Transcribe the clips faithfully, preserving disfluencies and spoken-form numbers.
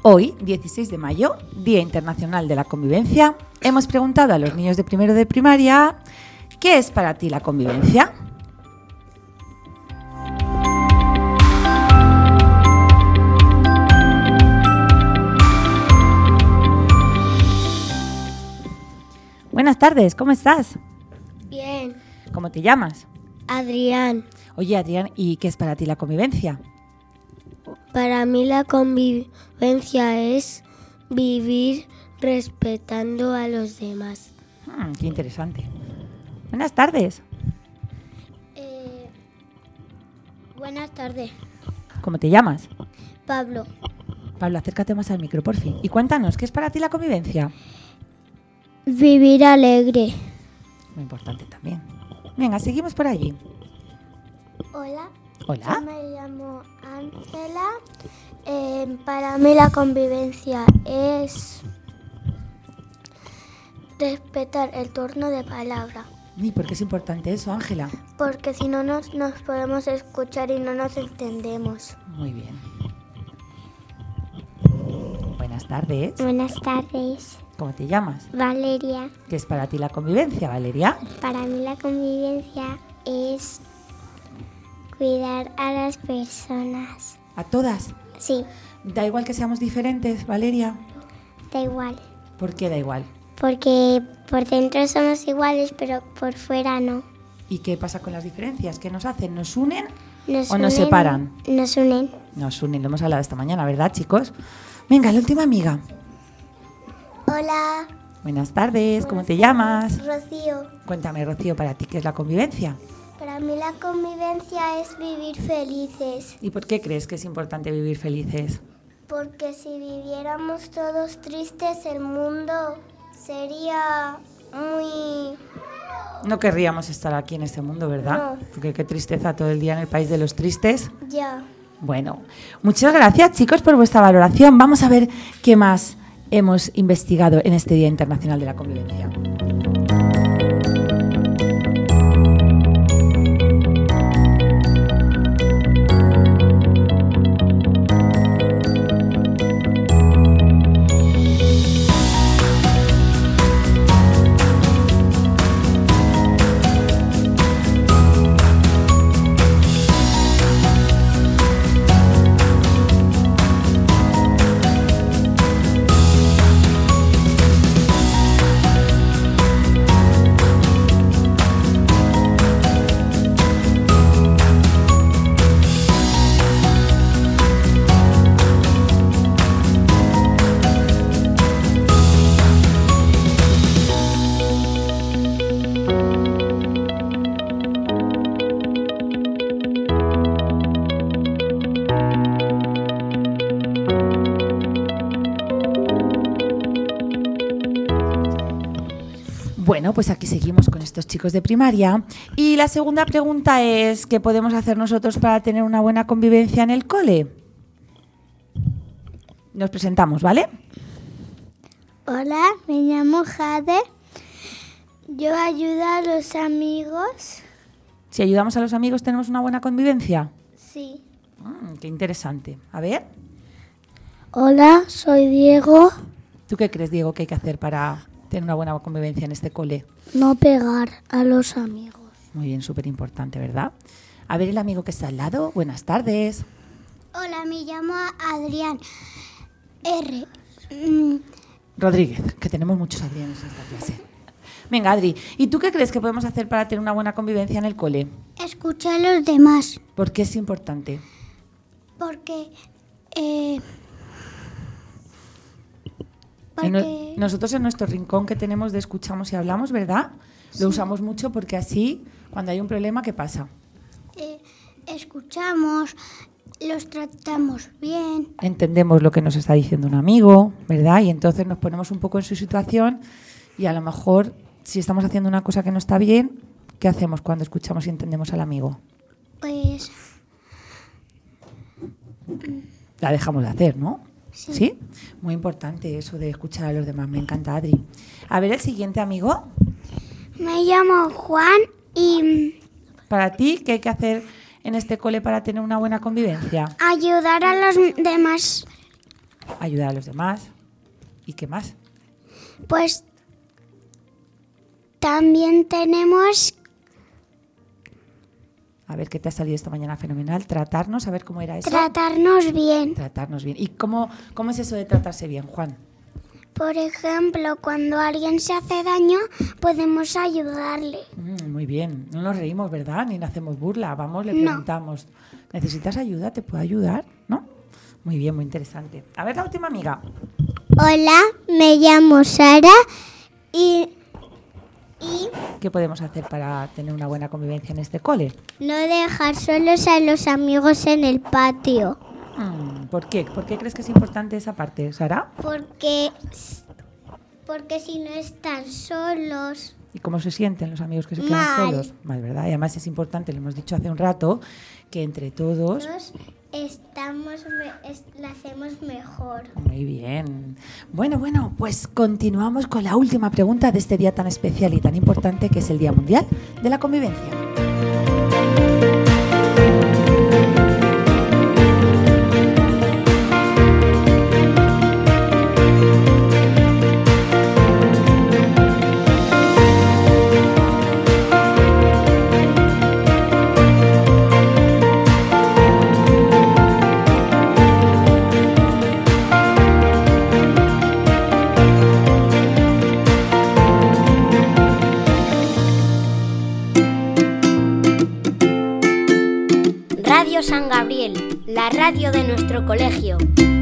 Hoy, dieciséis de mayo, Día Internacional de la Convivencia, hemos preguntado a los niños de primero de primaria, ¿qué es para ti la convivencia? Buenas tardes, ¿cómo estás? Bien. ¿Cómo te llamas? Adrián. Oye, Adrián, ¿y qué es para ti la convivencia? Para mí la convivencia es vivir respetando a los demás. Hmm, qué interesante. Buenas tardes. Eh, buenas tardes. ¿Cómo te llamas? Pablo. Pablo, acércate más al micro, por fin. Y cuéntanos, ¿qué es para ti la convivencia? Vivir alegre. Muy importante también. Venga, seguimos por allí. Hola. Hola. Yo me llamo Ángela. Eh, para mí la convivencia es respetar el turno de palabra. ¿Y por qué es importante eso, Ángela? Porque si no nos, nos podemos escuchar y no nos entendemos. Muy bien. Buenas tardes. Buenas tardes. ¿Cómo te llamas? Valeria. ¿Qué es para ti la convivencia, Valeria? Para mí la convivencia es cuidar a las personas. ¿A todas? Sí, ¿Da igual que seamos diferentes, Valeria? da igual. ¿Por qué da igual? Porque por dentro somos iguales, pero por fuera no. ¿Y qué pasa con las diferencias? ¿Qué nos hacen? ¿Nos unen Nos o nos unen- separan? Nos unen. Nos unen, lo hemos hablado esta mañana, ¿verdad, chicos? Venga, la última amiga. Hola, Buenas tardes, ¿cómo te llamas? Rocío. Cuéntame, Rocío, para ti, ¿qué es la convivencia? Para mí la convivencia es vivir felices. ¿Y por qué crees que es importante vivir felices? Porque si viviéramos todos tristes, el mundo sería muy... No querríamos estar aquí en este mundo, ¿verdad? No. Porque qué tristeza todo el día en el país de los tristes. Ya. Bueno, muchas gracias, chicos, por vuestra valoración. Vamos a ver qué más hemos investigado en este Día Internacional de la Convivencia. Bueno, pues aquí seguimos con estos chicos de primaria. Y la segunda pregunta es, ¿qué podemos hacer nosotros para tener una buena convivencia en el cole? Nos presentamos, ¿vale? Hola, me llamo Jade. Yo ayudo a los amigos. Si ayudamos a los amigos, ¿tenemos una buena convivencia? Sí. Mm, qué interesante. A ver, Hola, soy Diego. ¿tú qué crees, Diego, que hay que hacer para tener una buena convivencia en este cole? No pegar a los amigos. Muy bien, súper importante, ¿verdad? A ver, el amigo que está al lado, buenas tardes. Hola, me llamo Adrián R. Mm, Rodríguez, que tenemos muchos Adrianes en esta clase. Venga, Adri, ¿y tú qué crees que podemos hacer para tener una buena convivencia en el cole? escucha a los demás. ¿Por qué es importante? Porque... Eh, En no- porque nosotros en nuestro rincón que tenemos de escuchamos y hablamos, ¿verdad? Lo usamos mucho porque así, cuando hay un problema, ¿qué pasa? eh, escuchamos, los tratamos bien. Entendemos lo que nos está diciendo un amigo, ¿verdad? Y entonces nos ponemos un poco en su situación y a lo mejor, si estamos haciendo una cosa que no está bien, ¿qué hacemos cuando escuchamos y entendemos al amigo? Pues La dejamos de hacer, ¿no? sí. ¿Sí? Muy importante eso de escuchar a los demás. Me encanta, Adri. A ver, el siguiente amigo. Me llamo Juan y Para ti, ¿qué hay que hacer en este cole para tener una buena convivencia? ayudar a los demás ayudar a los demás. ¿Y qué más? Pues también tenemos... A ver, ¿qué te ha salido esta mañana? Fenomenal. Tratarnos, a ver cómo era eso. Tratarnos bien. Tratarnos bien. ¿Y cómo, cómo es eso de tratarse bien, Juan? Por ejemplo, cuando alguien se hace daño, podemos ayudarle. Mm, muy bien. No nos reímos, ¿verdad? Ni le hacemos burla. Vamos, le No. preguntamos, ¿necesitas ayuda? ¿Te puedo ayudar? ¿No? Muy bien, muy interesante. A ver, la última amiga. Hola, me llamo Sara y, y ¿Qué podemos hacer para tener una buena convivencia en este cole? no dejar solos a los amigos en el patio. Mm, ¿Por qué? ¿Por qué crees que es importante esa parte, Sara? Porque, porque si no están solos... ¿Y cómo se sienten los amigos que se quedan Mal. solos? Mal, ¿verdad? Y además es importante, lo hemos dicho hace un rato, que entre todos... Nosotros estamos, me- es- la hacemos mejor. Muy bien. Bueno, bueno, pues continuamos con la última pregunta de este día tan especial y tan importante que es el Día Mundial de la Convivencia. Radio San Gabriel, la radio de nuestro colegio.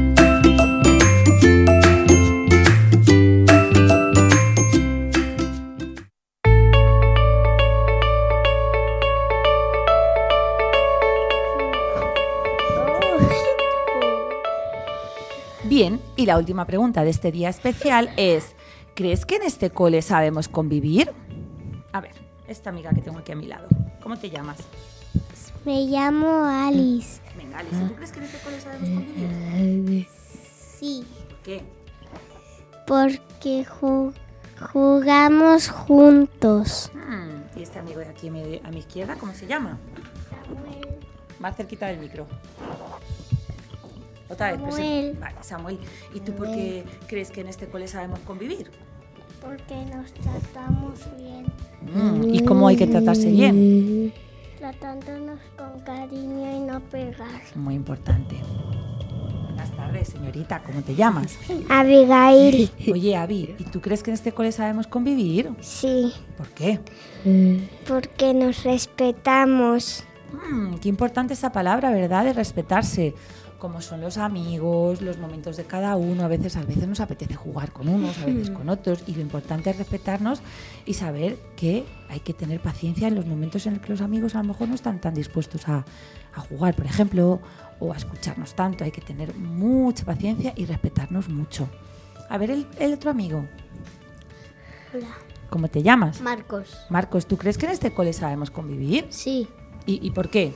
Bien, y la última pregunta de este día especial es, ¿crees que en este cole sabemos convivir? A ver, esta amiga que tengo aquí a mi lado, ¿cómo te llamas? Me llamo Alice. Venga, Alice, ¿tú crees que en este cole sabemos convivir? Sí, ¿Por qué? porque ju- jugamos juntos. Hmm, ¿y este amigo de aquí a mi, a mi izquierda, cómo se llama? Más cerquita del micro. Otra vez, Samuel. presen- Vale, Samuel. ¿Y tú por qué crees que en este cole sabemos convivir? Porque nos tratamos bien, Mm, ¿Y cómo hay que tratarse bien? tratándonos con cariño y no pegar. Muy importante. Buenas tardes, señorita. ¿Cómo te llamas? Abigail. Oye, Avi, ¿y tú crees que en este cole sabemos convivir? Sí, ¿Por qué? porque nos respetamos. Mm, qué importante esa palabra, ¿verdad? De respetarse. Como son los amigos, los momentos de cada uno. A veces, a veces nos apetece jugar con unos, a veces con otros. Y lo importante es respetarnos y saber que hay que tener paciencia en los momentos en los que los amigos a lo mejor no están tan dispuestos a, a jugar, por ejemplo, o a escucharnos tanto. Hay que tener mucha paciencia y respetarnos mucho. A ver, el, el otro amigo. Hola. ¿Cómo te llamas? Marcos. Marcos, ¿tú crees que en este cole sabemos convivir? Sí. ¿Y, y por qué?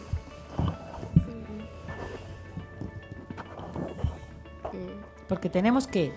Porque tenemos que...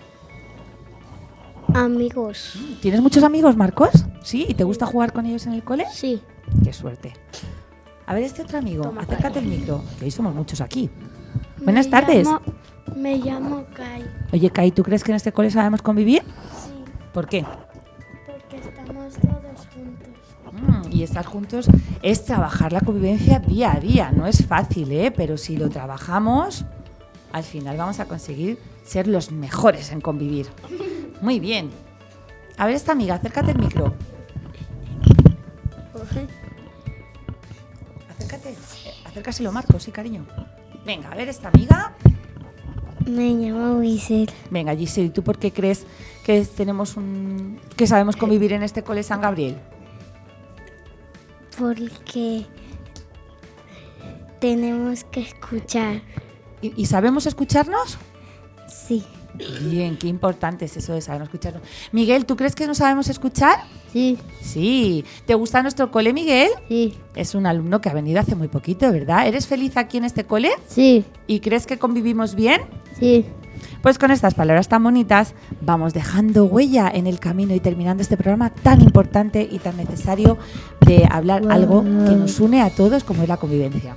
Amigos. ¿Tienes muchos amigos, Marcos? ¿Sí? ¿Y te gusta jugar con ellos en el cole? Sí. Qué suerte. A ver, este otro amigo, acércate el micro, que hoy somos muchos aquí. Buenas tardes. Me llamo Kai. Oye, Kai, ¿tú crees que en este cole sabemos convivir? Sí, ¿Por qué? porque estamos todos juntos. Mm, y estar juntos es trabajar la convivencia día a día. No es fácil, ¿eh? Pero si lo trabajamos, al final vamos a conseguir ser los mejores en convivir. Muy bien. A ver, esta amiga, acércate el micro. Acércate. Acércaselo, Marcos, sí, cariño. Venga, a ver, esta amiga. Me llamo Giselle. Venga, Giselle, ¿y tú por qué crees que tenemos un que sabemos convivir en este cole San Gabriel? Porque tenemos que escuchar. ¿Y, y sabemos escucharnos? Sí. Bien, qué importante es eso de saber escucharnos. Miguel, ¿tú crees que no sabemos escuchar? Sí. Sí. ¿Te gusta nuestro cole, Miguel? Sí. Es un alumno que ha venido hace muy poquito, ¿verdad? ¿Eres feliz aquí en este cole? Sí. ¿Y crees que convivimos bien? Sí. Pues con estas palabras tan bonitas vamos dejando huella en el camino y terminando este programa tan importante y tan necesario de hablar algo que nos une a todos como es la convivencia.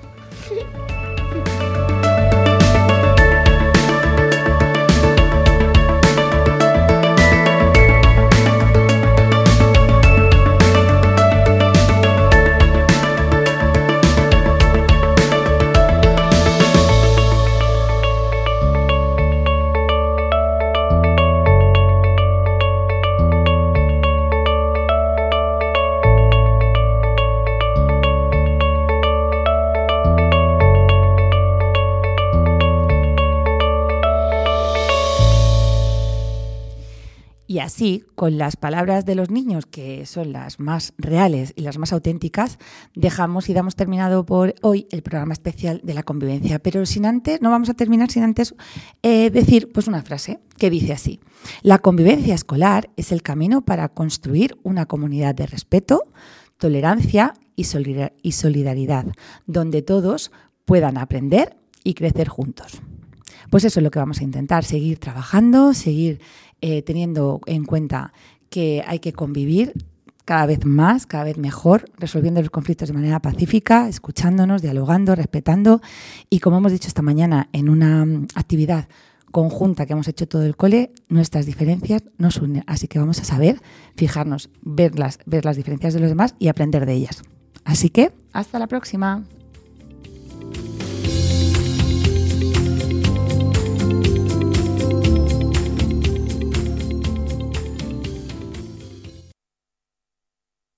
Y así, con las palabras de los niños, que son las más reales y las más auténticas, dejamos y damos terminado por hoy el programa especial de la convivencia. Pero sin antes, no vamos a terminar sin antes eh, decir pues una frase que dice así: la convivencia escolar es el camino para construir una comunidad de respeto, tolerancia y solidaridad, donde todos puedan aprender y crecer juntos. Pues eso es lo que vamos a intentar, seguir trabajando, seguir eh, teniendo en cuenta que hay que convivir cada vez más, cada vez mejor, resolviendo los conflictos de manera pacífica, escuchándonos, dialogando, respetando y, como hemos dicho esta mañana en una actividad conjunta que hemos hecho todo el cole, nuestras diferencias nos unen. Así que vamos a saber, fijarnos, ver las, ver las diferencias de los demás y aprender de ellas. Así que, hasta la próxima.